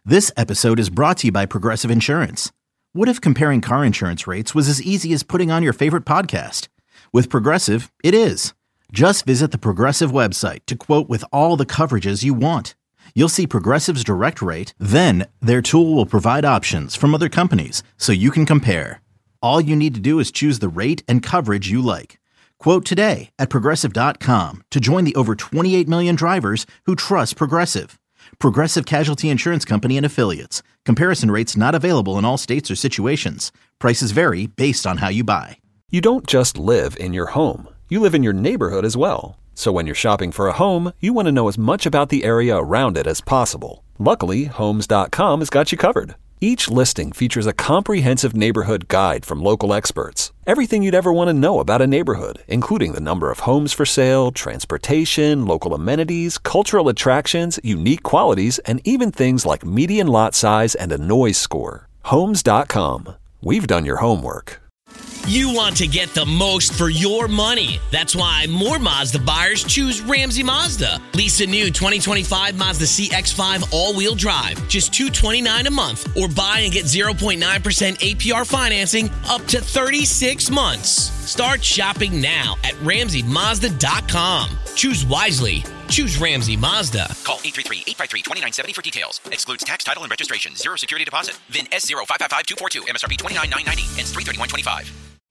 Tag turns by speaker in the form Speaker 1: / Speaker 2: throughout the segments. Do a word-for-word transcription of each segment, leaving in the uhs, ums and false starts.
Speaker 1: This episode is brought to you by Progressive Insurance. What if comparing car insurance rates was as easy as putting on your favorite podcast? With Progressive, it is. Just visit the Progressive website to quote with all the coverages you want. You'll see Progressive's direct rate, then their tool will provide options from other companies so you can compare. All you need to do is choose the rate and coverage you like. Quote today at progressive dot com to join the over twenty-eight million drivers who trust Progressive. Progressive Casualty Insurance Company and Affiliates. Comparison rates not available in all states or situations. Prices vary based on how you buy.
Speaker 2: You don't just live in your home. You live in your neighborhood as well. So when you're shopping for a home, you want to know as much about the area around it as possible. Luckily, Homes dot com has got you covered. Each listing features a comprehensive neighborhood guide from local experts. Everything you'd ever want to know about a neighborhood, including the number of homes for sale, transportation, local amenities, cultural attractions, unique qualities, and even things like median lot size and a noise score. Homes dot com. We've done your homework.
Speaker 3: You want to get the most for your money. That's why more Mazda buyers choose Ramsey Mazda. Lease a new twenty twenty-five Mazda C X five all-wheel drive, just two hundred twenty-nine dollars a month, or buy and get zero point nine percent A P R financing up to thirty-six months. Start shopping now at ramsey mazda dot com. Choose wisely. Choose Ramsey Mazda.
Speaker 4: Call eight three three, eight five three, two nine seven zero for details. Excludes tax, title, and registration. Zero security deposit. V I N S zero five five five two four two. M S R P twenty-nine thousand nine hundred ninety. Ends three thirty-one twenty-five.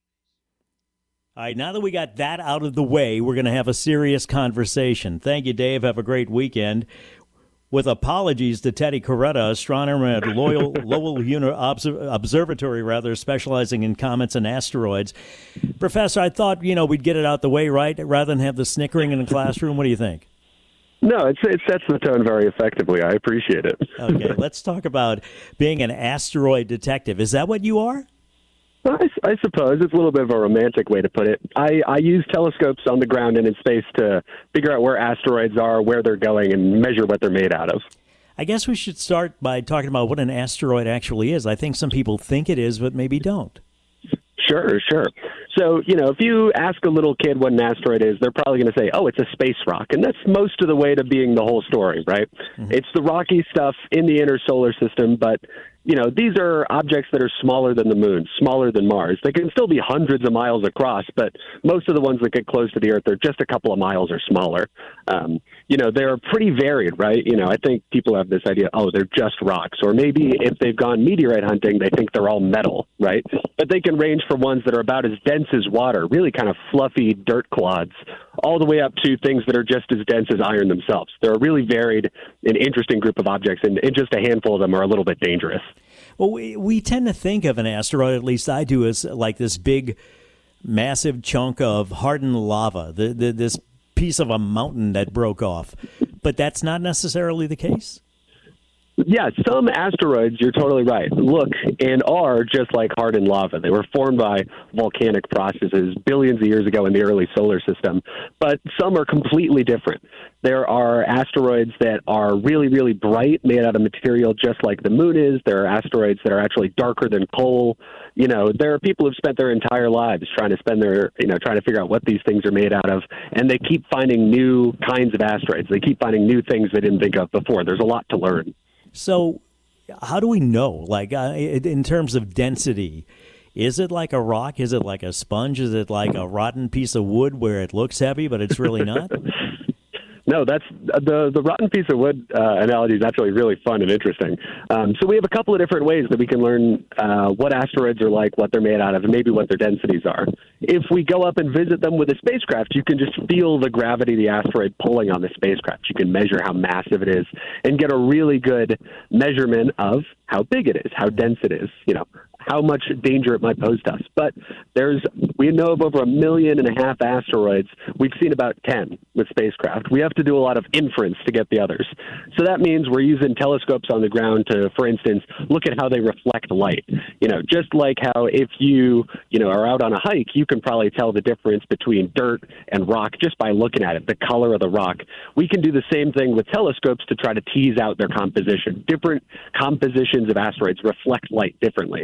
Speaker 5: All right, now that we got that out of the way, we're going to have a serious conversation. Thank you, Dave. Have a great weekend. With apologies to Teddy Coretta, astronomer at Loyal, Lowell Uni- Obser- Observatory, rather, specializing in comets and asteroids. Professor, I thought, you know, we'd get it out the way, right, rather than have the snickering in the classroom. What do you think?
Speaker 6: No, it's, it sets the tone very effectively. I appreciate it.
Speaker 5: Okay, let's talk about being an asteroid detective. Is that what you are?
Speaker 6: I, I suppose it's a little bit of a romantic way to put it. I, I use telescopes on the ground and in space to figure out where asteroids are, where they're going, and measure what they're made out of.
Speaker 5: I guess we should start by talking about what an asteroid actually is. I think some people think it is, but maybe don't.
Speaker 6: Sure, sure. So, you know, if you ask a little kid what an asteroid is, they're probably going to say, oh, it's a space rock. And that's most of the way to being the whole story, right? Mm-hmm. It's the rocky stuff in the inner solar system, but you know, these are objects that are smaller than the moon, smaller than Mars. They can still be hundreds of miles across, but most of the ones that get close to the Earth are just a couple of miles or smaller. Um, you know, they're pretty varied, right? You know, I think people have this idea, oh, they're just rocks. Or maybe if they've gone meteorite hunting, they think they're all metal, right? But they can range from ones that are about as dense as water, really kind of fluffy dirt clods, all the way up to things that are just as dense as iron themselves. They're a really varied and interesting group of objects, and, and just a handful of them are a little bit dangerous.
Speaker 5: Well, we, we tend to think of an asteroid, at least I do, as like this big, massive chunk of hardened lava, the, the, this piece of a mountain that broke off. But that's not necessarily the case?
Speaker 6: Yeah, some asteroids, you're totally right, look and are just like hardened lava. They were formed by volcanic processes billions of years ago in the early solar system, but some are completely different. There are asteroids that are really, really bright, made out of material just like the moon is. There are asteroids that are actually darker than coal. You know, there are people who've spent their entire lives trying to spend their, you know, trying to figure out what these things are made out of, and they keep finding new kinds of asteroids. They keep finding new things they didn't think of before. There's a lot to learn.
Speaker 5: So how do we know, like, uh, in terms of density, is it like a rock? Is it like a sponge? Is it like a rotten piece of wood where it looks heavy, but it's really not?
Speaker 6: No, that's the the rotten piece of wood uh, analogy is actually really fun and interesting. Um, so we have a couple of different ways that we can learn uh, what asteroids are like, what they're made out of, and maybe what their densities are. If we go up and visit them with a spacecraft, you can just feel the gravity of the asteroid pulling on the spacecraft. You can measure how massive it is and get a really good measurement of how big it is, how dense it is, you know, how much danger it might pose to us. But there's, we know of over a million and a half asteroids. We've seen about ten with spacecraft. We have to do a lot of inference to get the others. So that means we're using telescopes on the ground to, for instance, look at how they reflect light. You know, just like how if you, you know, are out on a hike, you can probably tell the difference between dirt and rock just by looking at it, the color of the rock. We can do the same thing with telescopes to try to tease out their composition. Different compositions of asteroids reflect light differently.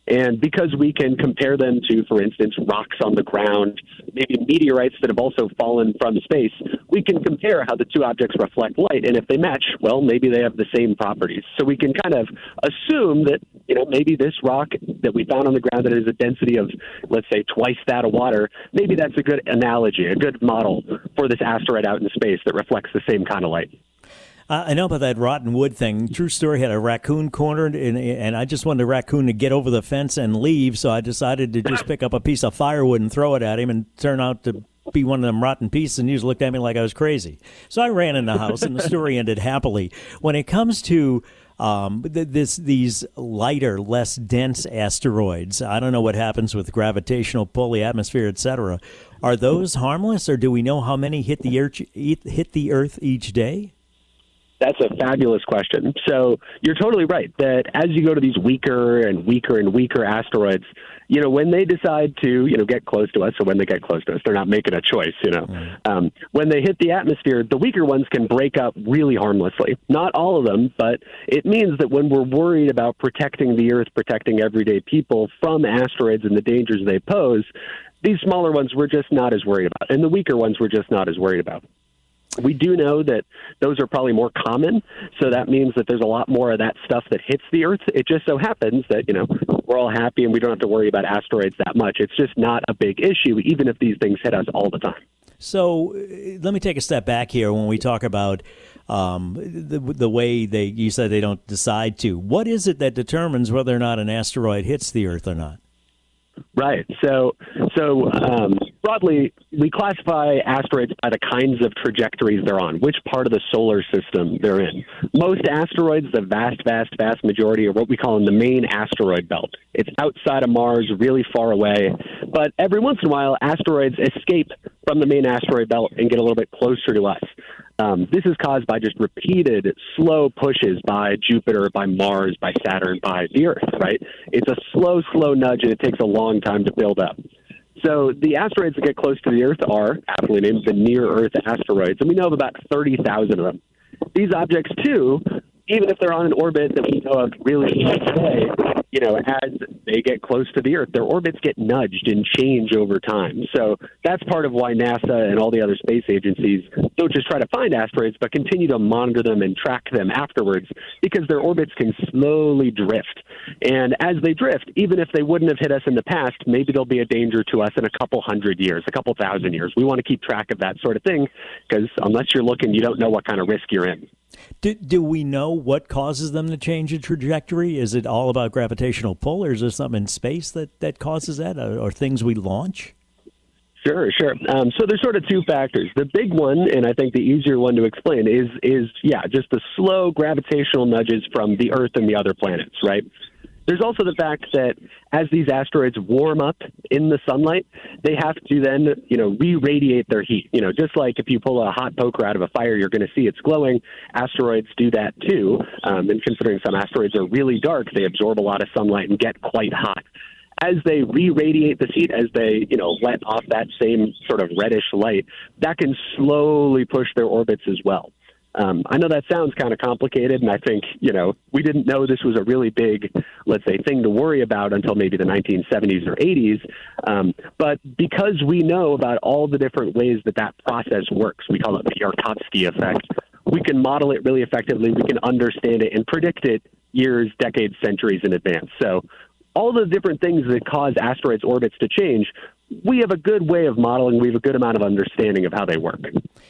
Speaker 6: And because we can compare them to, for instance, rocks on the ground, maybe meteorites that have also fallen from space, we can compare how the two objects reflect light. And if they match, well, maybe they have the same properties. So we can kind of assume that, you know, maybe this rock that we found on the ground that has a density of, let's say, twice that of water, maybe that's a good analogy, a good model for this asteroid out in space that reflects the same kind of light.
Speaker 5: Uh, I know about that rotten wood thing. True story, had a raccoon cornered, and, and I just wanted the raccoon to get over the fence and leave, so I decided to just pick up a piece of firewood and throw it at him, and turn out to be one of them rotten pieces, and he just looked at me like I was crazy. So I ran in the house, and the story ended happily. When it comes to um, th- this these lighter, less dense asteroids, I don't know what happens with gravitational pull, the atmosphere, et cetera. Are those harmless, or do we know how many hit the Earth, hit the Earth each day?
Speaker 6: That's a fabulous question. So you're totally right that as you go to these weaker and weaker and weaker asteroids, you know, when they decide to, you know, get close to us, so when they get close to us, they're not making a choice, you know. Mm. Um, when they hit the atmosphere, the weaker ones can break up really harmlessly. Not all of them, but it means that when we're worried about protecting the Earth, protecting everyday people from asteroids and the dangers they pose, these smaller ones we're just not as worried about, and the weaker ones we're just not as worried about. We do know that those are probably more common, so that means that there's a lot more of that stuff that hits the Earth. It just so happens that, you know, we're all happy and we don't have to worry about asteroids that much. It's just not a big issue, even if these things hit us all the time.
Speaker 5: So let me take a step back here when we talk about um, the, the way they, you said they don't decide to. What is it that determines whether or not an asteroid hits the Earth or not?
Speaker 6: Right. So, so um, broadly, we classify asteroids by the kinds of trajectories they're on, which part of the solar system they're in. Most asteroids, the vast, vast, vast majority, are what we call in the main asteroid belt. It's outside of Mars, really far away. But every once in a while, asteroids escape from the main asteroid belt and get a little bit closer to us. Um, this is caused by just repeated slow pushes by Jupiter, by Mars, by Saturn, by the Earth, right? It's a slow, slow nudge, and it takes a long time to build up. So the asteroids that get close to the Earth are, aptly named, the near-Earth asteroids, and we know of about thirty thousand of them. These objects, too, even if they're on an orbit that we know of really today, you know, as they get close to the Earth, their orbits get nudged and change over time. So that's part of why NASA and all the other space agencies don't just try to find asteroids, but continue to monitor them and track them afterwards, because their orbits can slowly drift. And as they drift, even if they wouldn't have hit us in the past, maybe they'll be a danger to us in a couple hundred years, a couple thousand years. We want to keep track of that sort of thing, because unless you're looking, you don't know what kind of risk you're in.
Speaker 5: Do, do we know what causes them to change the trajectory? Is it all about gravitational pull, or is there something in space that, that causes that, or, or things we launch?
Speaker 6: Sure, sure. Um, so there's sort of two factors. The big one, and I think the easier one to explain, is, is yeah, just the slow gravitational nudges from the Earth and the other planets, right? There's also the fact that as these asteroids warm up in the sunlight, they have to then, you know, re-radiate their heat. You know, just like if you pull a hot poker out of a fire, you're going to see it's glowing. Asteroids do that too. Um, and considering some asteroids are really dark, they absorb a lot of sunlight and get quite hot. As they re-radiate this heat, as they, you know, let off that same sort of reddish light, that can slowly push their orbits as well. Um, I know that sounds kind of complicated, and I think, you know, we didn't know this was a really big, let's say, thing to worry about until maybe the nineteen seventies or eighties. Um, but because we know about all the different ways that that process works, we call it the Yarkovsky effect, we can model it really effectively, we can understand it and predict it years, decades, centuries in advance. So all the different things that cause asteroids' orbits to change, we have a good way of modeling. We have a good amount of understanding of how they work.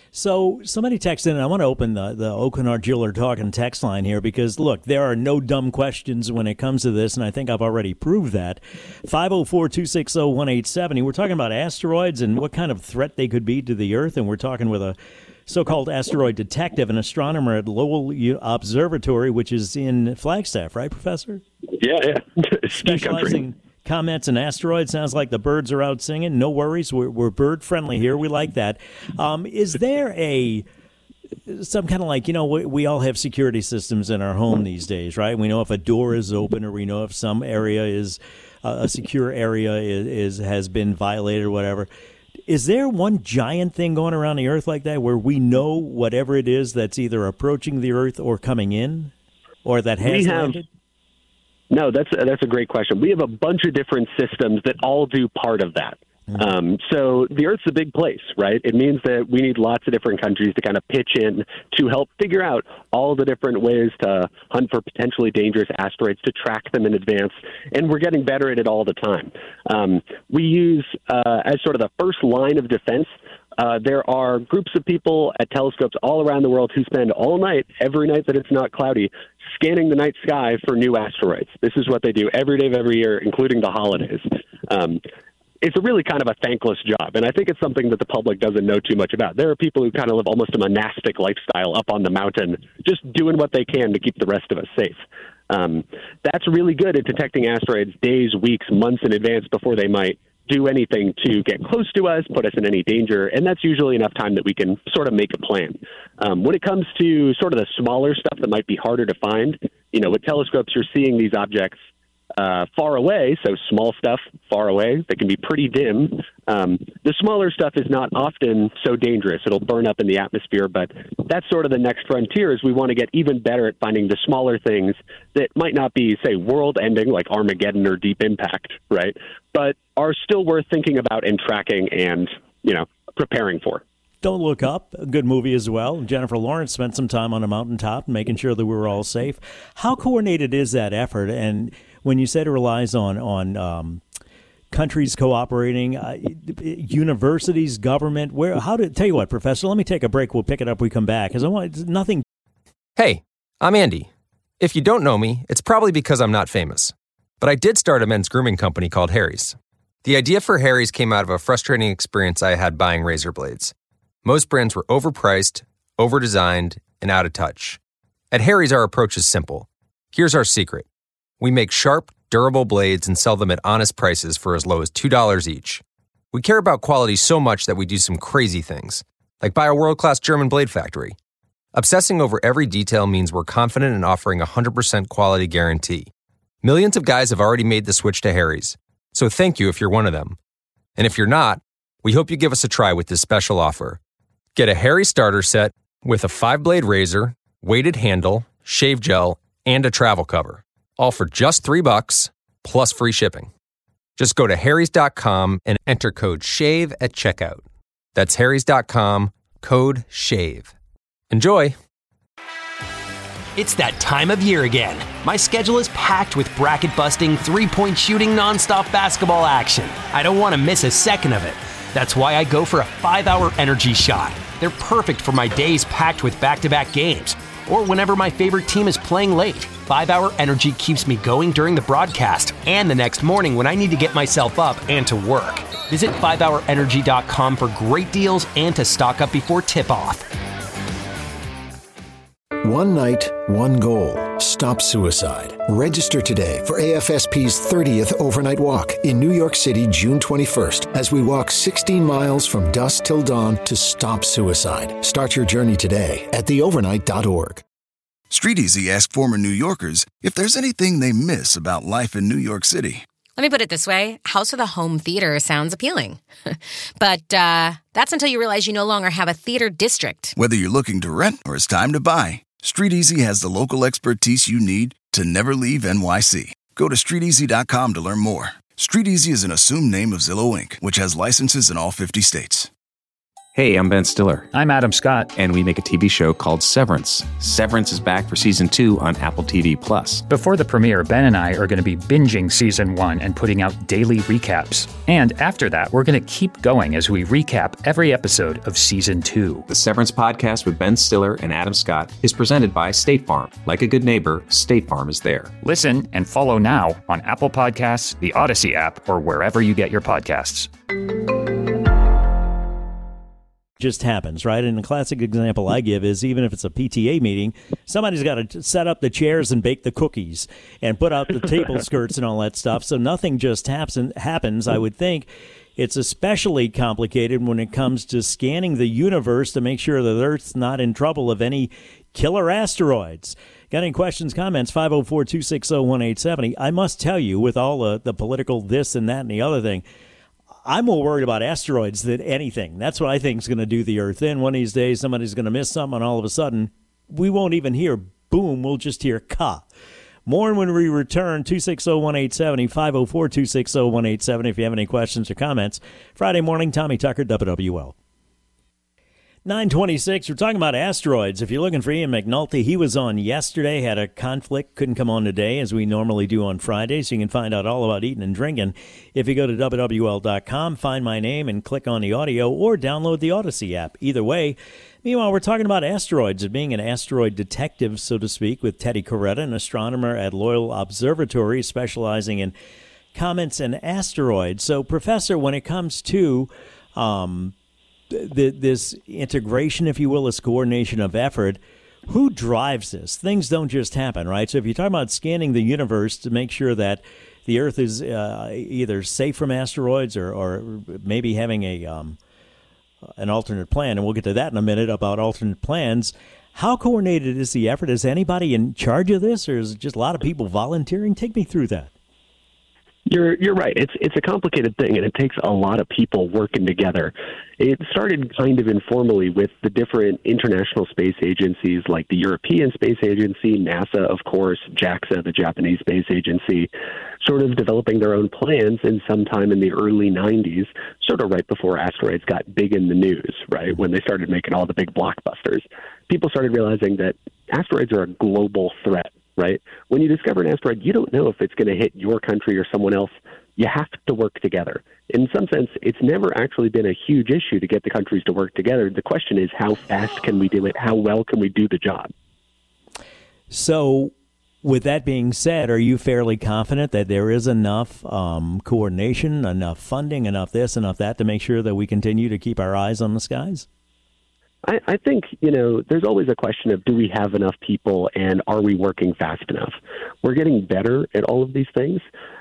Speaker 5: So somebody texted in, and I want to open the, the Oakenard Jeweler Talking text line here because, look, there are no dumb questions when it comes to this, and I think I've already proved that. five oh four, two six oh, one eight seven oh. We're talking about asteroids and what kind of threat they could be to the Earth, and we're talking with a so-called asteroid detective, an astronomer at Lowell Observatory, which is in Flagstaff, right, Professor?
Speaker 6: Yeah, yeah.
Speaker 5: Specializing comments and asteroids. Sounds like the birds are out singing. No worries. We're, we're bird friendly here. We like that. Um, is there a some kind of like, you know, we, we all have security systems in our home these days, right? We know if a door is open, or we know if some area is uh, a secure area is, is has been violated or whatever. Is there one giant thing going around the Earth like that where we know whatever it is that's either approaching the Earth or coming in, or that has
Speaker 6: we have,
Speaker 5: landed?
Speaker 6: No, that's that's a great question. We have a bunch of different systems that all do part of that. Um, so the Earth's a big place, right? It means that we need lots of different countries to kind of pitch in to help figure out all the different ways to hunt for potentially dangerous asteroids, to track them in advance, and we're getting better at it all the time. Um, we use, uh, as sort of the first line of defense, uh, there are groups of people at telescopes all around the world who spend all night, every night that it's not cloudy, scanning the night sky for new asteroids. This is what they do every day of every year, including the holidays. Um, It's a really kind of a thankless job, and I think it's something that the public doesn't know too much about. There are people who kind of live almost a monastic lifestyle up on the mountain, just doing what they can to keep the rest of us safe. Um, that's really good at detecting asteroids days, weeks, months in advance before they might do anything to get close to us, put us in any danger, and that's usually enough time that we can sort of make a plan. Um, when it comes to sort of the smaller stuff that might be harder to find, you know, with telescopes, you're seeing these objects Uh, far away, so small stuff far away that can be pretty dim. Um, the smaller stuff is not often so dangerous. It'll burn up in the atmosphere, but that's sort of the next frontier is we want to get even better at finding the smaller things that might not be, say, world-ending like Armageddon or Deep Impact, right, but are still worth thinking about and tracking and, you know, preparing for.
Speaker 5: Don't Look Up, a good movie as well. Jennifer Lawrence spent some time on a mountaintop making sure that we were all safe. How coordinated is that effort? And when you said it relies on on um, countries cooperating, uh, universities, government, where? How to tell you what, Professor? Let me take a break. We'll pick it up when we come back because I want nothing.
Speaker 7: Hey, I'm Andy. If you don't know me, it's probably because I'm not famous. But I did start a men's grooming company called Harry's. The idea for Harry's came out of a frustrating experience I had buying razor blades. Most brands were overpriced, overdesigned, and out of touch. At Harry's, our approach is simple. Here's our secret. We make sharp, durable blades and sell them at honest prices for as low as two dollars each. We care about quality so much that we do some crazy things, like buy a world-class German blade factory. Obsessing over every detail means we're confident in offering a one hundred percent quality guarantee. Millions of guys have already made the switch to Harry's, so thank you if you're one of them. And if you're not, we hope you give us a try with this special offer. Get a Harry starter set with a five-blade razor, weighted handle, shave gel, and a travel cover. All for just three bucks, plus free shipping. Just go to harrys dot com and enter code SHAVE at checkout. That's harrys dot com, code SHAVE. Enjoy!
Speaker 8: It's that time of year again. My schedule is packed with bracket-busting, three-point shooting, nonstop basketball action. I don't want to miss a second of it. That's why I go for a five-hour energy shot. They're perfect for my days packed with back-to-back games, or whenever my favorite team is playing late. five-hour energy keeps me going during the broadcast and the next morning when I need to get myself up and to work. Visit five hour energy dot com for great deals and to stock up before tip-off.
Speaker 9: One night, one goal. Stop suicide. Register today for A F S P's thirtieth overnight walk in New York City, June twenty-first, as we walk sixteen miles from dusk till dawn to stop suicide. Start your journey today at the overnight dot org.
Speaker 10: StreetEasy asked former New Yorkers if there's anything they miss about life in New York City.
Speaker 11: Let me put it this way. House with a home theater sounds appealing. But uh, that's until you realize you no longer have a theater district.
Speaker 10: Whether you're looking to rent or it's time to buy, StreetEasy has the local expertise you need to never leave N Y C. Go to street easy dot com to learn more. StreetEasy is an assumed name of Zillow Incorporated, which has licenses in all fifty states.
Speaker 12: Hey, I'm Ben Stiller. I'm Adam Scott. And we make a T V show called Severance. Severance is back for season two on Apple T V Plus.
Speaker 13: Before the premiere, Ben and I are going to be binging season one and putting out daily recaps. And after that, we're going to keep going as we recap every episode of season two.
Speaker 12: The Severance podcast with Ben Stiller and Adam Scott is presented by State Farm. Like a good neighbor, State Farm is there.
Speaker 13: Listen and follow now on Apple Podcasts, the Odyssey app, or wherever you get your podcasts.
Speaker 5: Just happens, right? And a classic example I give is even if it's a P T A meeting, somebody's got to set up the chairs and bake the cookies and put out the table skirts and all that stuff. So nothing just happens, happens, I would think. It's especially complicated when it comes to scanning the universe to make sure that Earth's not in trouble of any killer asteroids. Got any questions, comments? five oh four, two six oh, one eight seven oh. I must tell you, with all the, the political this and that and the other thing, I'm more worried about asteroids than anything. That's what I think is going to do the Earth in. One of these days, somebody's going to miss something, and all of a sudden, we won't even hear boom. We'll just hear ka. More when we return. two six zero, one eight seven zero, five oh four, two six zero, one eight seven zero if you have any questions or comments. Friday morning, Tommy Tucker, W W L. nine twenty-six, we're talking about asteroids. If you're looking for Ian McNulty, he was on yesterday, had a conflict, couldn't come on today as we normally do on Fridays. So you can find out all about eating and drinking if you go to W W L dot com, find my name, and click on the audio, or download the Odyssey app. Either way. Meanwhile, we're talking about asteroids and being an asteroid detective, so to speak, with Teddy Coretta, an astronomer at Loyal Observatory specializing in comets and asteroids. So, Professor, when it comes to um, th- this integration, if you will, this coordination of effort, who drives this? Things don't just happen, right? So if you're talking about scanning the universe to make sure that the Earth is uh, either safe from asteroids or, or maybe having a um, an alternate plan, and we'll get to that in a minute about alternate plans. How coordinated is the effort? Is anybody in charge of this, or is it just a lot of people volunteering? Take me through that.
Speaker 6: You're you're right. It's it's a complicated thing, and it takes a lot of people working together. It started kind of informally with the different international space agencies like the European Space Agency, NASA, of course, JAXA, the Japanese Space Agency, sort of developing their own plans. And sometime in the early nineties, sort of right before asteroids got big in the news, right, when they started making all the big blockbusters, people started realizing that asteroids are a global threat. Right? When you discover an asteroid, you don't know if it's going to hit your country or someone else. You have to work together. In some sense, it's never actually been a huge issue to get the countries to work together. The question is, how fast can we do it? How well can we do the job?
Speaker 5: So, with that being said, are you fairly confident that there is enough um, coordination, enough funding, enough this, enough that to make sure that we continue to keep our eyes on the skies?
Speaker 6: I, I think, you know, there's always a question of, do we have enough people and are we working fast enough? We're getting better at all of these things.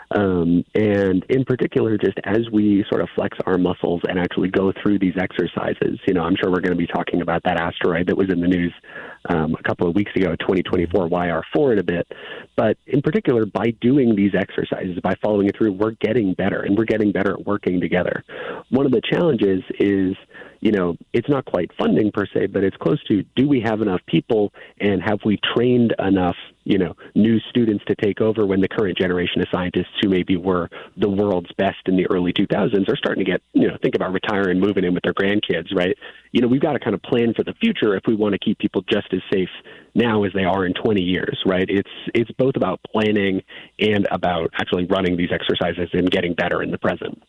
Speaker 6: Um, and in particular, just as we sort of flex our muscles and actually go through these exercises, you know, I'm sure we're going to be talking about that asteroid that was in the news um, a couple of weeks ago, twenty twenty-four Y R four in a bit. But in particular, by doing these exercises, by following it through, we're getting better, and we're getting better at working together. One of the challenges is, you know, it's not quite funding per se, but it's close to, do we have enough people and have we trained enough, you know, new students to take over when the current generation of scientists who maybe were the world's best in the early two thousands are starting to get, you know, think about retiring and moving in with their grandkids, right? You know, we've got to kind of plan for the future if we want to keep people just as safe now as they are in twenty years, right? It's it's both about planning and about actually running these exercises and getting better in the present.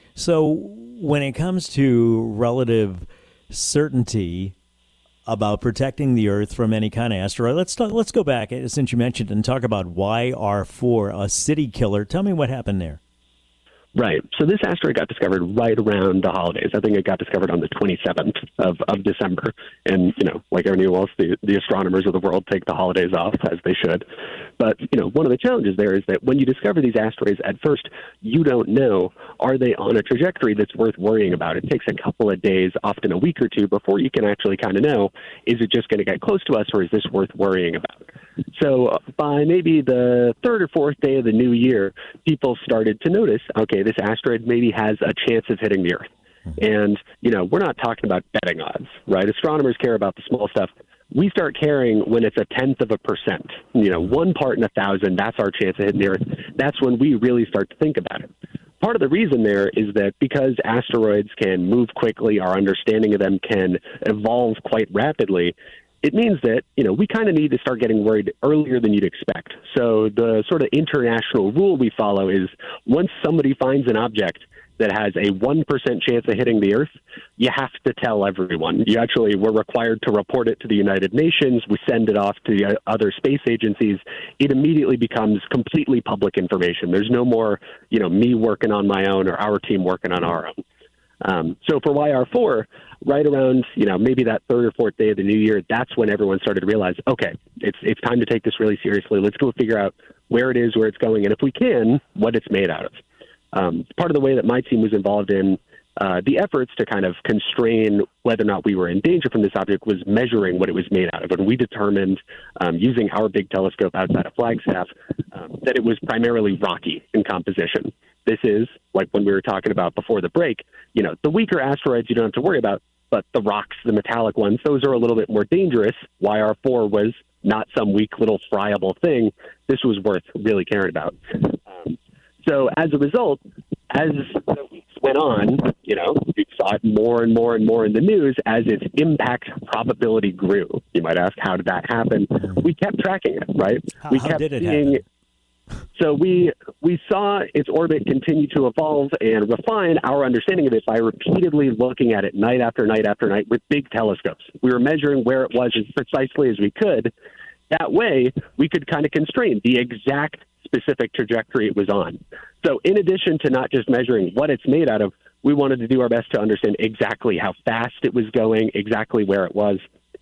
Speaker 5: So when it comes to relative certainty about protecting the Earth from any kind of asteroid, let's talk, let's go back, since you mentioned, and talk about Y R four, a city killer. Tell me what happened there.
Speaker 6: Right. So this asteroid got discovered right around the holidays. I think it got discovered on the twenty-seventh of, of December. And, you know, like everyone else, the, the astronomers of the world take the holidays off, as they should. But, you know, one of the challenges there is that when you discover these asteroids, at first, you don't know, are they on a trajectory that's worth worrying about? It takes a couple of days, often a week or two, before you can actually kind of know, is it just going to get close to us, or is this worth worrying about? So by maybe the third or fourth day of the new year, people started to notice, okay, this asteroid maybe has a chance of hitting the Earth. And, you know, we're not talking about betting odds, right? Astronomers care about the small stuff. We start caring when it's a tenth of a percent. You know, one part in a thousand, that's our chance of hitting the Earth. That's when we really start to think about it. Part of the reason there is that because asteroids can move quickly, our understanding of them can evolve quite rapidly, it means that, you know, we kind of need to start getting worried earlier than you'd expect. So the sort of international rule we follow is once somebody finds an object that has a one percent chance of hitting the Earth, you have to tell everyone. You actually, we're required to report it to the United Nations. We send it off to the other space agencies. It immediately becomes completely public information. There's no more, you know, me working on my own or our team working on our own. Um, so for Y R four, right around, you know, maybe that third or fourth day of the new year, that's when everyone started to realize, okay, it's it's time to take this really seriously. Let's go figure out where it is, where it's going, and if we can, what it's made out of. Um, part of the way that my team was involved in uh, the efforts to kind of constrain whether or not we were in danger from this object was measuring what it was made out of. And we determined, um, using our big telescope outside of Flagstaff, um, that it was primarily rocky in composition. This is, like when we were talking about before the break, you know, the weaker asteroids you don't have to worry about, but the rocks, the metallic ones, those are a little bit more dangerous. Y R four was not some weak little friable thing. this was worth really caring about. Um, so as a result, as the weeks went on, you know, we saw it more and more and more in the news as its impact probability grew. You might ask, how did that happen? We kept tracking it, right?
Speaker 5: How,
Speaker 6: we
Speaker 5: how
Speaker 6: kept
Speaker 5: did it
Speaker 6: seeing,
Speaker 5: happen?
Speaker 6: So we we saw its orbit continue to evolve and refine our understanding of it by repeatedly looking at it night after night after night with big telescopes. We were measuring where it was as precisely as we could. That way, we could kind of constrain the exact specific trajectory it was on. So in addition to not just measuring what it's made out of, we wanted to do our best to understand exactly how fast it was going, exactly where it was.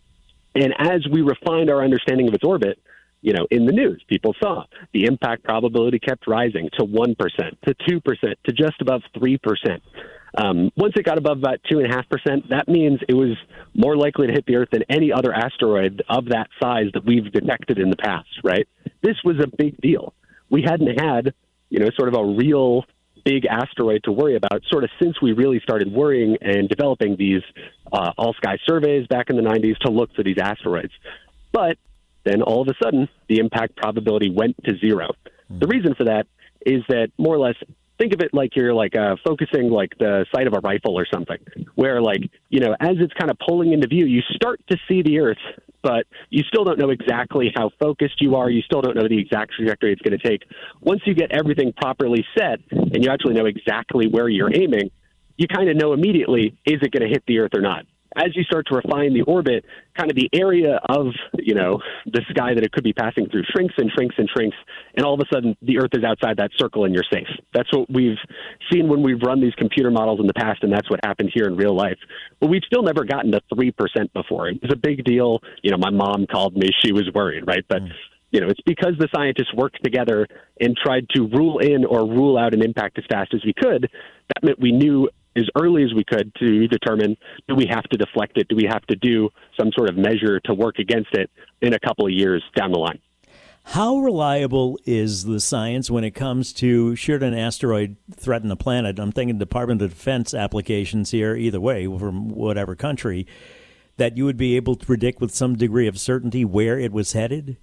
Speaker 6: And as we refined our understanding of its orbit, you know, in the news, people saw the impact probability kept rising to one percent, to two percent, to just above three percent. Um, once it got above about two point five percent, that means it was more likely to hit the Earth than any other asteroid of that size that we've detected in the past, right? This was a big deal. We hadn't had, you know, sort of a real big asteroid to worry about sort of since we really started worrying and developing these uh, all-sky surveys back in the nineties to look for these asteroids. But then all of a sudden, the impact probability went to zero. Mm-hmm. The reason for that is that more or less, think of it like you're like uh, focusing like the sight of a rifle or something, where like, you know, as it's kind of pulling into view, you start to see the Earth, but you still don't know exactly how focused you are. You still don't know the exact trajectory it's going to take. Once you get everything properly set and you actually know exactly where you're aiming, you kind of know immediately, is it going to hit the Earth or not? As you start to refine the orbit, kind of the area of, you know, the sky that it could be passing through shrinks and shrinks and shrinks, and all of a sudden the Earth is outside that circle and you're safe. That's what we've seen when we've run these computer models in the past, and that's what happened here in real life. But we've still never gotten to three percent before. It was a big deal. You know, my mom called me. She was worried, right? But, mm. you know, it's because the scientists worked together and tried to rule in or rule out an impact as fast as we could. That meant we knew as early as we could to determine, do we have to deflect it? Do we have to do some sort of measure to work against it in a couple of years down the line?
Speaker 5: How reliable is the science when it comes to should an asteroid threaten the planet? I'm thinking Department of Defense applications here, either way, from whatever country, that you would be able to predict with some degree of certainty where it was headed?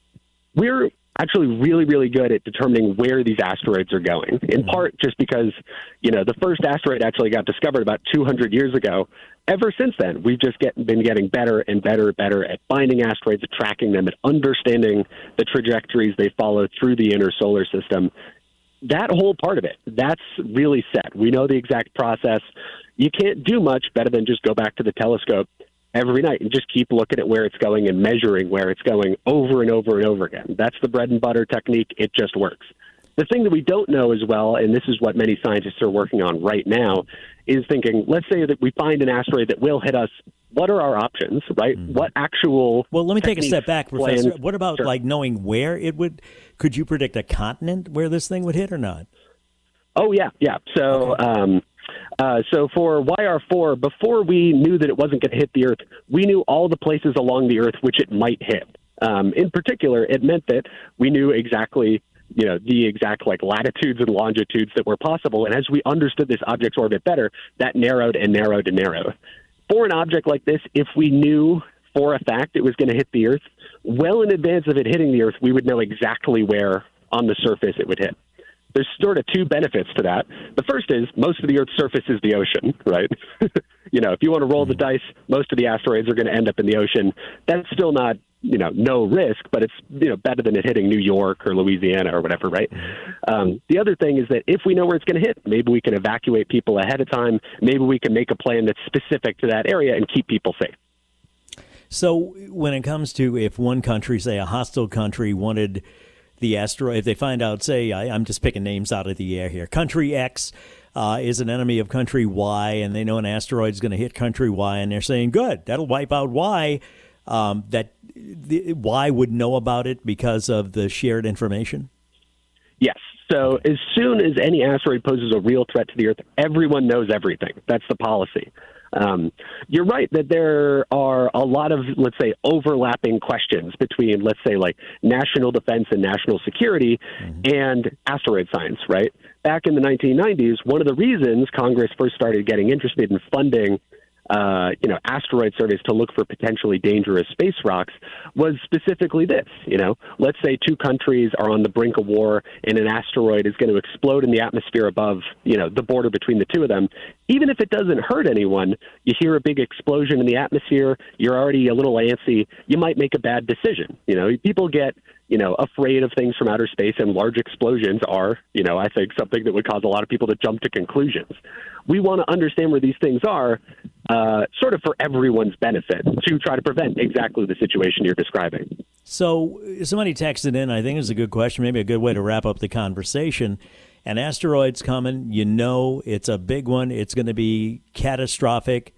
Speaker 6: We're actually really, really good at determining where these asteroids are going, in part just because, you know, the first asteroid actually got discovered about two hundred years ago. Ever since then, we've just get, been getting better and better and better at finding asteroids, at tracking them, at understanding the trajectories they follow through the inner solar system. That whole part of it, that's really set. We know the exact process. You can't do much better than just go back to the telescope every night and just keep looking at where it's going and measuring where it's going over and over and over again. That's the bread and butter technique. It just works. The thing that we don't know as well, and this is what many scientists are working on right now, is thinking, let's say that we find an asteroid that will hit us. What are our options, right? Mm. What actual
Speaker 5: Well, let me take a step back, Professor.
Speaker 6: plans?
Speaker 5: What about,
Speaker 6: Sure.
Speaker 5: like, knowing where it would, could you predict a continent where this thing would hit or not?
Speaker 6: Oh, yeah, yeah. So,
Speaker 5: Okay.
Speaker 6: um, uh, so for Y R four, before we knew that it wasn't going to hit the Earth, we knew all the places along the Earth which it might hit. Um, in particular, it meant that we knew exactly, you know, the exact like latitudes and longitudes that were possible. And as we understood this object's orbit better, that narrowed and narrowed and narrowed. For an object like this, if we knew for a fact it was going to hit the Earth, well in advance of it hitting the Earth, we would know exactly where on the surface it would hit. There's sort of two benefits to that. The first is most of the Earth's surface is the ocean, right? You know, if you want to roll the dice, most of the asteroids are going to end up in the ocean. That's still not, you know, no risk, but it's, you know, better than it hitting New York or Louisiana or whatever, right? Um, the other thing is that if we know where it's going to hit, maybe we can evacuate people ahead of time. Maybe we can make a plan that's specific to that area and keep people safe.
Speaker 5: So when it comes to if one country, say a hostile country, wanted the asteroid, if they find out, say, I, I'm just picking names out of the air here, country X uh, is an enemy of country Y, and they know an asteroid is going to hit country Y, and they're saying, good, that'll wipe out Y, um, that the, Y would know about it because of the shared information?
Speaker 6: Yes. So as soon as any asteroid poses a real threat to the Earth, everyone knows everything. That's the policy. Um, you're right that there are a lot of, let's say, overlapping questions between, let's say, like national defense and national security mm-hmm. and asteroid science, right? Back in the nineteen nineties, one of the reasons Congress first started getting interested in funding uh, you know, asteroid surveys to look for potentially dangerous space rocks was specifically this. You know, let's say two countries are on the brink of war and an asteroid is going to explode in the atmosphere above, you know, the border between the two of them. Even if it doesn't hurt anyone, you hear a big explosion in the atmosphere, you're already a little antsy, you might make a bad decision. You know, people get, you know, afraid of things from outer space, and large explosions are, you know, I think something that would cause a lot of people to jump to conclusions. We want to understand where these things are, uh, sort of for everyone's benefit, to try to prevent exactly the situation you're describing.
Speaker 5: So somebody texted in, I think it's a good question, maybe a good way to wrap up the conversation. An asteroid's coming, you know it's a big one, it's going to be catastrophic.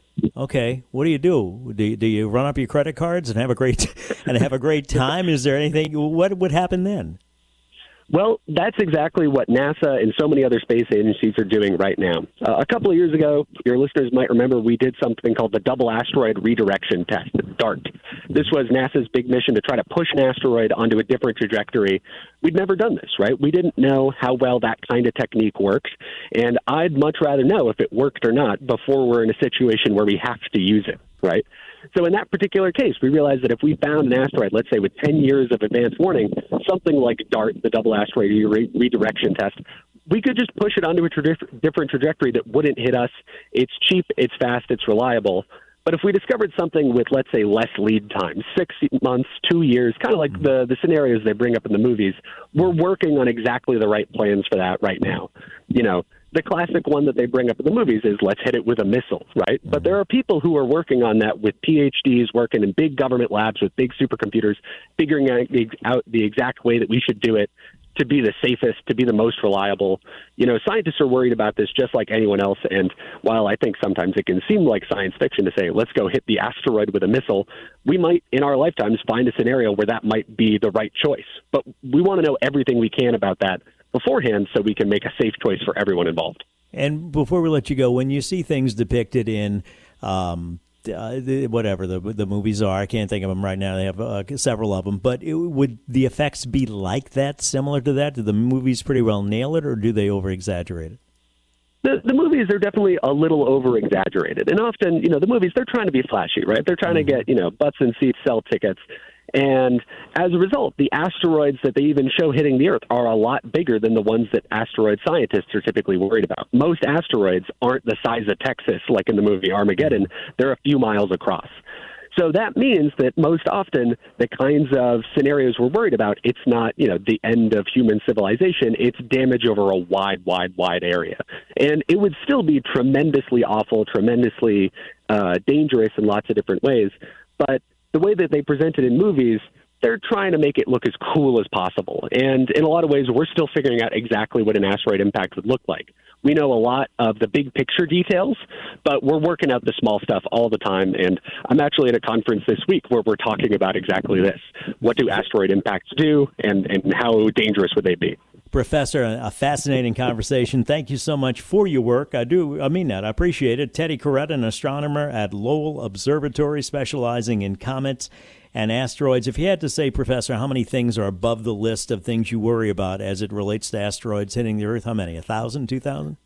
Speaker 5: Okay, what do you do? Do you, do you run up your credit cards and have a great and have a great time? Is there anything? What would happen then?
Speaker 6: Well, that's exactly what NASA and so many other space agencies are doing right now. Uh, a couple of years ago, your listeners might remember we did something called the Double Asteroid Redirection Test, DART. This was NASA's big mission to try to push an asteroid onto a different trajectory. We'd never done this, right? We didn't know how well that kind of technique works, and I'd much rather know if it worked or not before we're in a situation where we have to use it, right? So in that particular case, we realized that if we found an asteroid, let's say with ten years of advance warning, something like DART, the Double Asteroid Re- Redirection Test, we could just push it onto a tra- different trajectory that wouldn't hit us. It's cheap, it's fast, it's reliable. But if we discovered something with, let's say, less lead time, six months, two years, kind of like the, the scenarios they bring up in the movies, we're working on exactly the right plans for that right now. You know, the classic one that they bring up in the movies is let's hit it with a missile, right? Mm-hmm. But there are people who are working on that with P H Ds, working in big government labs with big supercomputers, figuring out the exact way that we should do it to be the safest, to be the most reliable. You know, scientists are worried about this just like anyone else. And while I think sometimes it can seem like science fiction to say, let's go hit the asteroid with a missile, we might in our lifetimes find a scenario where that might be the right choice. But we want to know everything we can about that beforehand so we can make a safe choice for everyone involved.
Speaker 5: And before we let you go, when you see things depicted in um, uh, the, whatever the the movies are, I can't think of them right now. They have uh, several of them. But it, would the effects be like that, similar to that? Do the movies pretty well nail it, or do they over-exaggerate it?
Speaker 6: The, the movies are definitely a little over-exaggerated. And often, you know, the movies, they're trying to be flashy, right? They're trying mm-hmm. to get, you know, butts and seats, sell tickets. And as a result, the asteroids that they even show hitting the Earth are a lot bigger than the ones that asteroid scientists are typically worried about. Most asteroids aren't the size of Texas, like in the movie Armageddon. They're a few miles across. So that means that most often the kinds of scenarios we're worried about, it's not, you know, the end of human civilization. It's damage over a wide, wide, wide area. And it would still be tremendously awful, tremendously uh, dangerous in lots of different ways. But the way that they present it in movies, they're trying to make it look as cool as possible. And in a lot of ways, we're still figuring out exactly what an asteroid impact would look like. We know a lot of the big picture details, but we're working out the small stuff all the time. And I'm actually at a conference this week where we're talking about exactly this. What do asteroid impacts do, and, and how dangerous would they be?
Speaker 5: Professor, a fascinating conversation. Thank you so much for your work. I do, I mean that. I appreciate it. Teddy Corretta, an astronomer at Lowell Observatory, specializing in comets and asteroids. If you had to say, Professor, how many things are above the list of things you worry about as it relates to asteroids hitting the Earth? How many? A thousand, two thousand?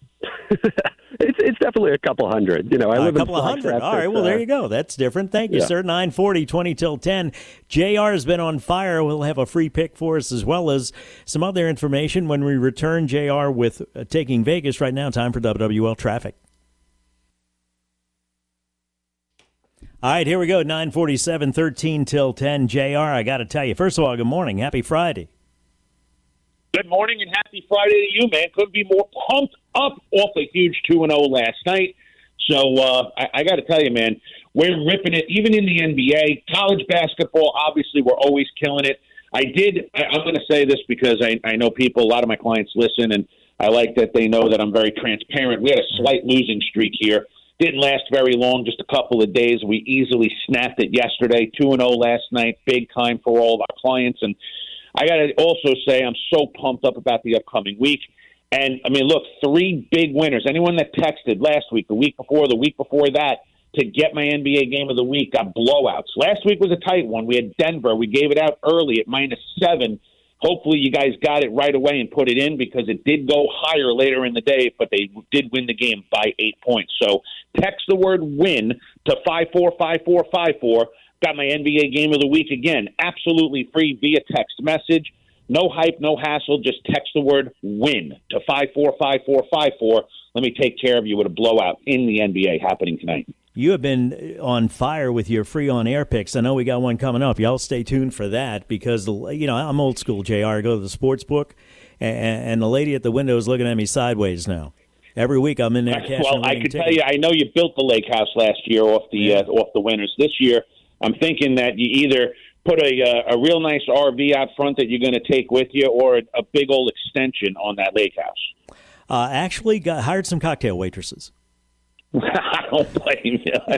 Speaker 6: It's it's definitely a couple hundred. You know, I
Speaker 5: uh,
Speaker 6: live
Speaker 5: a couple
Speaker 6: in
Speaker 5: of hundred. All right, well, there you go. That's different. Thank you,
Speaker 6: yeah.
Speaker 5: sir. nine forty, twenty till ten. J R has been on fire. We'll have a free pick for us as well as some other information when we return. J R with uh, Taking Vegas right now. Time for W W L Traffic. All right, here we go. nine forty-seven, thirteen till ten. J R, I got to tell you, first of all, good morning. Happy Friday.
Speaker 14: Good morning and happy Friday to you, man. Couldn't be more pumped up off a huge two and oh last night. So uh, I, I got to tell you, man, we're ripping it, even in the N B A. College basketball, obviously, we're always killing it. I did, I, I'm going to say this because I, I know people, a lot of my clients listen, and I like that they know that I'm very transparent. We had a slight losing streak here. Didn't last very long, just a couple of days. We easily snapped it yesterday, two and oh last night, big time for all of our clients. And I got to also say I'm so pumped up about the upcoming week. And, I mean, look, three big winners. Anyone that texted last week, the week before, the week before that, to get my N B A game of the week got blowouts. Last week was a tight one. We had Denver. We gave it out early at minus seven, Hopefully you guys got it right away and put it in because it did go higher later in the day, but they did win the game by eight points. So text the word win to five four five four five four. Got my N B A Game of the Week again, absolutely free via text message. No hype, no hassle. Just text the word win to five four five four five four. Let me take care of you with a blowout in the N B A happening tonight.
Speaker 5: You have been on fire with your free on-air picks. I know we got one coming up. Y'all stay tuned for that because, you know, I'm old school, J R. I go to the sports book, and, and the lady at the window is looking at me sideways now. Every week I'm in there cashing
Speaker 14: Well, I could
Speaker 5: tickets.
Speaker 14: tell you, I know you built the lake house last year off the yeah. uh, off the winners. This year, I'm thinking that you either put a uh, a real nice R V out front that you're going to take with you, or a, a big old extension on that lake house.
Speaker 5: Uh, actually, got hired some cocktail waitresses.
Speaker 14: I don't blame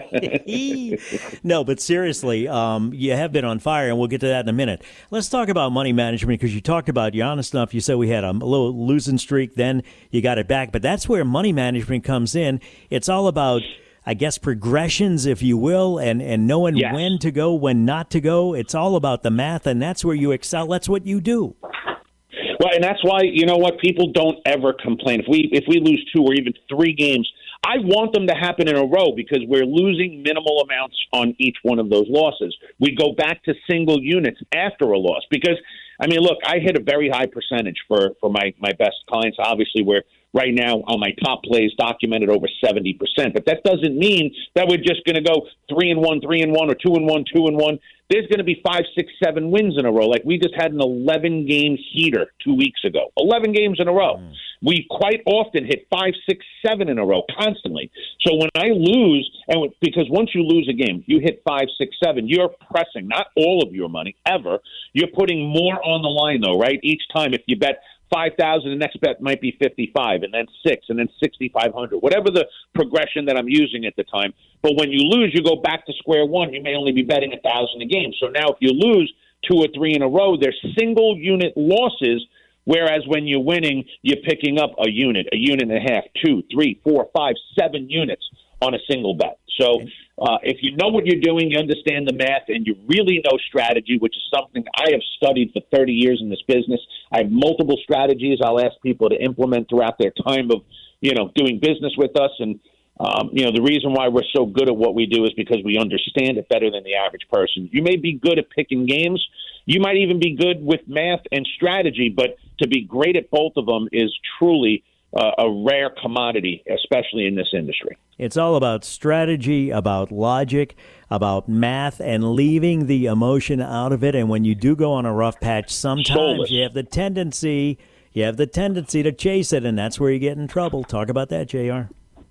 Speaker 14: you.
Speaker 5: No, but seriously, um, you have been on fire, and we'll get to that in a minute. Let's talk about money management because you talked about, you're honest enough, you said we had a little losing streak, then you got it back. But that's where money management comes in. It's all about, I guess, progressions, if you will, and, and knowing yes. when to go, when not to go. It's all about the math, and that's where you excel. That's what you do.
Speaker 14: Well, and that's why, you know what, people don't ever complain. If we if we lose two or even three games, I want them to happen in a row because we're losing minimal amounts on each one of those losses. We go back to single units after a loss because, I mean, look, I hit a very high percentage for, for my, my best clients. Obviously, we're right now on my top plays documented over seventy percent. But that doesn't mean that we're just going to go three and one, three and one, or two and one, two and one. There's going to be five, six, seven wins in a row. Like we just had an eleven-game heater two weeks ago. eleven games in a row. Mm. We quite often hit five, six, seven in a row constantly. So when I lose, and because once you lose a game, you hit five, six, seven, you're pressing not all of your money ever. You're putting more on the line, though, right? Each time, if you bet five thousand, the next bet might be fifty-five, and then six, and then sixty-five hundred, whatever the progression that I'm using at the time. But when you lose, you go back to square one. You may only be betting a thousand a game. So now if you lose two or three in a row, they're single unit losses. Whereas when you're winning, you're picking up a unit, a unit and a half, two, three, four, five, seven units on a single bet. So uh, if you know what you're doing, you understand the math, and you really know strategy, which is something I have studied for thirty years in this business. I have multiple strategies I'll ask people to implement throughout their time of, you know, doing business with us. And, um, you know, the reason why we're so good at what we do is because we understand it better than the average person. You may be good at picking games. You might even be good with math and strategy, but to be great at both of them is truly uh, a rare commodity, especially in this industry.
Speaker 5: It's all about strategy, about logic, about math, and leaving the emotion out of it. And when you do go on a rough patch, sometimes Soulless. you have the tendency, you have the tendency to chase it, and that's where you get in trouble. Talk about that, J R.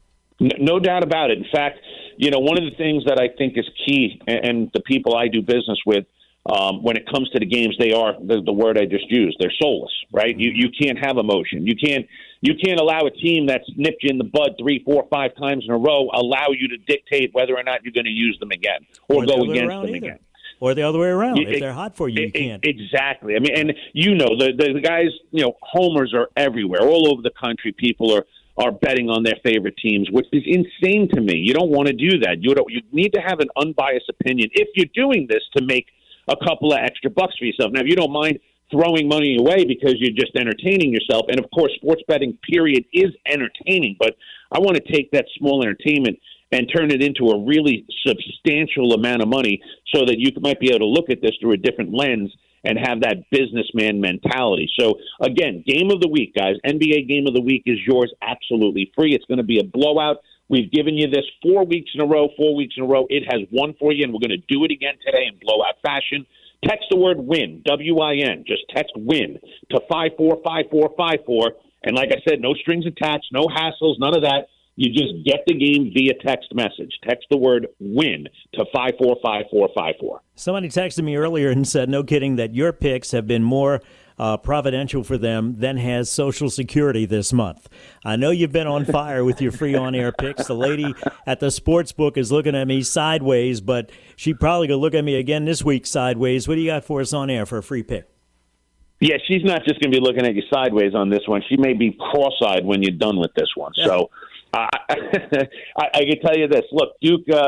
Speaker 14: No doubt about it. In fact, you know, one of the things that I think is key, and the people I do business with, Um, when it comes to the games, they are the, the word I just used. They're soulless, right? You you can't have emotion. You can't you can't allow a team that's nipped you in the bud three, four, five times in a row allow you to dictate whether or not you're going to use them again or,
Speaker 5: or
Speaker 14: go
Speaker 5: the
Speaker 14: against them
Speaker 5: either.
Speaker 14: again.
Speaker 5: Or the other way around.
Speaker 14: You,
Speaker 5: if they're hot for you, you
Speaker 14: it,
Speaker 5: can't.
Speaker 14: Exactly. I mean, and you know the, the the guys. You know, homers are everywhere, all over the country. People are. are betting on their favorite teams, which is insane to me. You don't want to do that. You don't. You need to have an unbiased opinion if you're doing this to make a couple of extra bucks for yourself. Now, if you don't mind throwing money away because you're just entertaining yourself, and of course, sports betting, period, is entertaining, but I want to take that small entertainment and turn it into a really substantial amount of money so that you might be able to look at this through a different lens and have that businessman mentality. So, again, game of the week, guys. N B A game of the week is yours absolutely free. It's going to be a blowout. We've given you this four weeks in a row, four weeks in a row. It has won for you, and we're going to do it again today in blowout fashion. Text the word WIN, W I N. Just text WIN to five four five four five four. And like I said, no strings attached, no hassles, none of that. You just get the game via text message. Text the word WIN to five four five four five four.
Speaker 5: Somebody texted me earlier and said, no kidding, that your picks have been more uh, providential for them than has Social Security this month. I know you've been on fire with your free on-air picks. The lady at the sports book is looking at me sideways, but she probably going to look at me again this week sideways. What do you got for us on air for a free pick?
Speaker 14: Yeah, she's not just going to be looking at you sideways on this one. She may be cross-eyed when you're done with this one. Yeah. So uh, I, I can tell you this. Look, Duke, uh,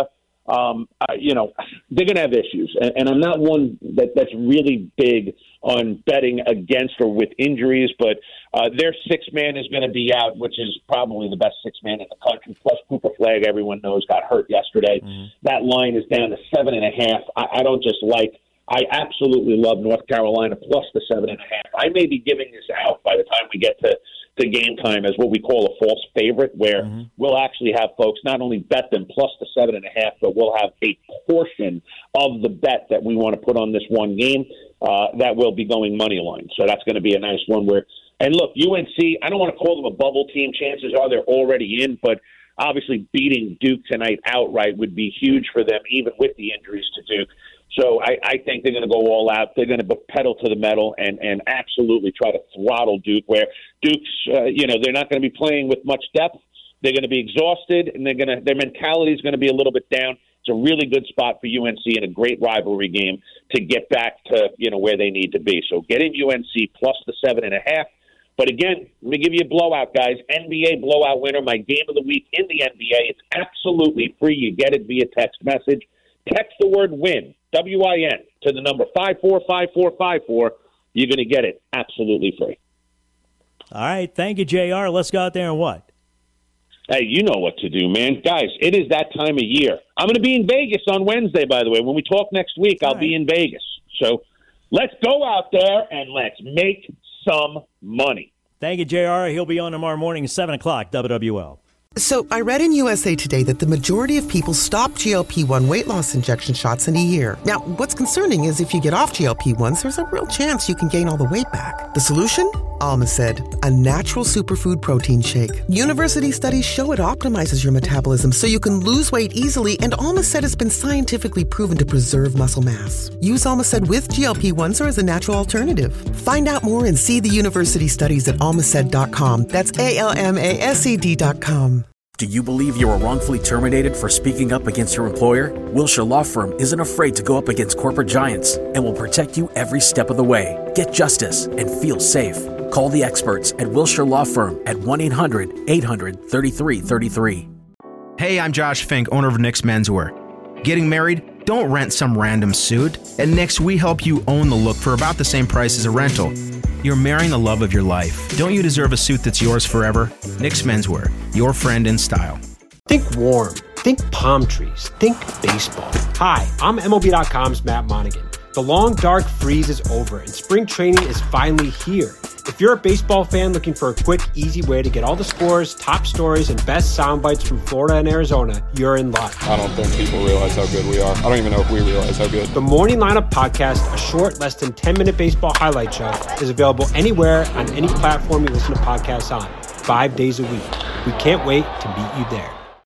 Speaker 14: um, uh, you know, they're going to have issues. And, and I'm not one that, that's really big on betting against or with injuries, but uh, their six-man is going to be out, which is probably the best six-man in the country. Plus Cooper Flagg, everyone knows, got hurt yesterday. Mm-hmm. That line is down to seven and a half. I, I don't just like I absolutely love North Carolina plus the seven and a half. I may be giving this out by the time we get to, to game time as what we call a false favorite, where mm-hmm. we'll actually have folks not only bet them plus the seven and a half, but we'll have a portion of the bet that we want to put on this one game uh, that will be going money line. So that's going to be a nice one where, and look, U N C, I don't want to call them a bubble team. Chances are they're already in, but obviously beating Duke tonight outright would be huge for them, even with the injuries to Duke. So I, I think they're going to go all out. They're going to pedal to the metal and, and absolutely try to throttle Duke, where Duke's, uh, you know, they're not going to be playing with much depth. They're going to be exhausted, and they're going to their mentality is going to be a little bit down. It's a really good spot for U N C in a great rivalry game to get back to, you know, where they need to be. So get in U N C plus the seven and a half. But again, let me give you a blowout, guys. N B A blowout winner, my game of the week in the N B A. It's absolutely free. You get it via text message. Text the word WIN, W I N, to the number five four five four five four. You're going to get it absolutely free.
Speaker 5: All right. Thank you, J R. Let's go out there and what?
Speaker 14: Hey, you know what to do, man. Guys, it is that time of year. I'm going to be in Vegas on Wednesday, by the way. When we talk next week, I'll right. be in Vegas. So let's go out there and let's make some money.
Speaker 5: Thank you, J R. He'll be on tomorrow morning, seven o'clock, W W L.
Speaker 15: So I read in U S A Today that the majority of people stop G L P one weight loss injection shots in a year. Now, what's concerning is if you get off G L P ones, there's a real chance you can gain all the weight back. The solution? Almacid, a natural superfood protein shake. University studies show it optimizes your metabolism so you can lose weight easily, and Almacid has been scientifically proven to preserve muscle mass. Use Almacid with G L P ones or as a natural alternative. Find out more and see the university studies at almacid dot com. That's A L M A S E D dot com.
Speaker 16: Do you believe you were wrongfully terminated for speaking up against your employer? Wilshire Law Firm isn't afraid to go up against corporate giants and will protect you every step of the way. Get justice and feel safe. Call the experts at Wilshire Law Firm at one eight hundred eight hundred thirty-three thirty-three.
Speaker 17: Hey, I'm Josh Fink, owner of Nick's Menswear. Getting married? Don't rent some random suit. At Nick's, we help you own the look for about the same price as a rental. You're marrying the love of your life. Don't you deserve a suit that's yours forever? Nick's Menswear, your friend in style.
Speaker 18: Think warm. Think palm trees. Think baseball. Hi, I'm M L B dot com's Matt Monaghan. The long, dark freeze is over, and spring training is finally here. If you're a baseball fan looking for a quick, easy way to get all the scores, top stories, and best sound bites from Florida and Arizona, you're in luck.
Speaker 19: I don't think people realize how good we are. I don't even know if we realize how good.
Speaker 18: The Morning Lineup Podcast, a short, less than ten-minute baseball highlight show, is available anywhere on any platform you listen to podcasts on, five days a week. We can't wait to meet you there.